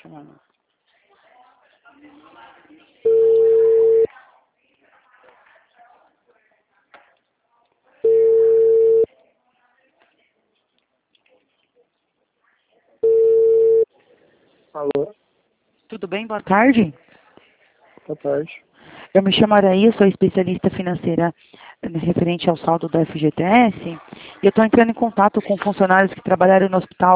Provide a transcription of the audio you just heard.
chamando. Alô, Tudo bem? Boa tarde. boa tarde. Eu me chamo Araí, eu sou especialista financeira referente ao saldo do FGTS e eu estou entrando em contato com funcionários que trabalharam no hospital